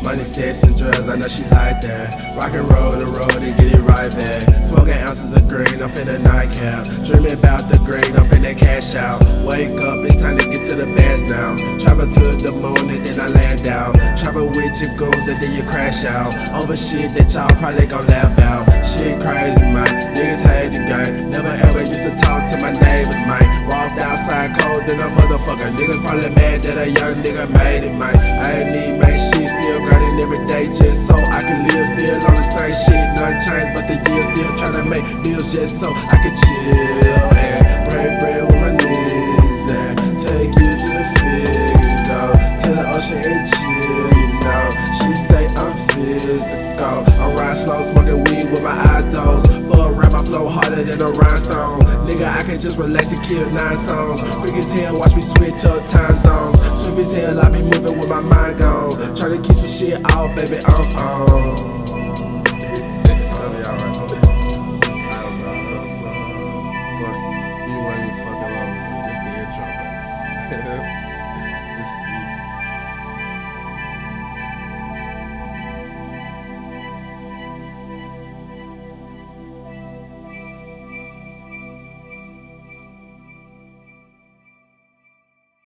Money, sex, and drugs, I know she like that. Rock and roll the road and get it right back. Smoking ounces of green, I'm finna nightcap. Dreaming about the green, I'm finna cash out. Wake up, it's time to get to the bands now. Travel to the moon and then I land out. Travel with your goons and then you crash out. Over shit that y'all probably gon' laugh out. Shit crazy, man. Niggas hate the game. Never ever used to talk to my neighbors, man. Walked outside cold than a motherfucker. Niggas probably mad that a young nigga made it, man. I ain't need make shit, still grinding every day just so I can live. Still on the same shit, nothing changed but the years. Still tryna make deals just so I can chill and break bread with my knees and take you to the field, to the ocean and chill, you know. She say I'm physical. I'm riding slow, smoking weed with my eyes closed. For a rap, I flow harder than a rhinestone. Nigga, I can just relax and kill 9 songs. Quick as hell, watch me switch up time zones. Swift as hell, I be moving with my mind gone. Tryna keep some shit out, baby, I'm on.